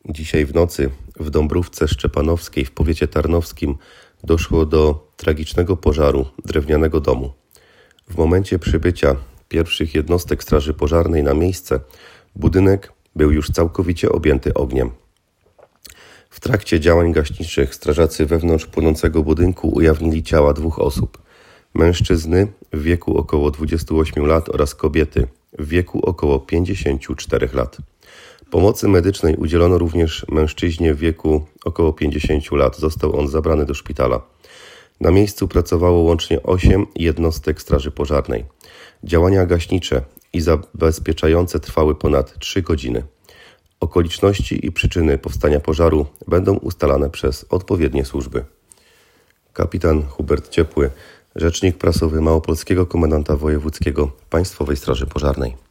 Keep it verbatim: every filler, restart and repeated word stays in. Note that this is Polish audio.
Dzisiaj w nocy w Dąbrówce Szczepanowskiej w powiecie tarnowskim doszło do tragicznego pożaru drewnianego domu. W momencie przybycia pierwszych jednostek straży pożarnej na miejsce budynek był już całkowicie objęty ogniem. W trakcie działań gaśniczych strażacy wewnątrz płonącego budynku ujawnili ciała dwóch osób. Mężczyzny w wieku około dwudziestu ośmiu lat oraz kobiety w wieku około pięćdziesięciu czterech lat. Pomocy medycznej udzielono również mężczyźnie w wieku około pięćdziesięciu lat. Został on zabrany do szpitala. Na miejscu pracowało łącznie osiem jednostek straży pożarnej. Działania gaśnicze i zabezpieczające trwały ponad trzy godziny. Okoliczności i przyczyny powstania pożaru będą ustalane przez odpowiednie służby. Kapitan Hubert Ciepły, rzecznik prasowy Małopolskiego Komendanta Wojewódzkiego Państwowej Straży Pożarnej.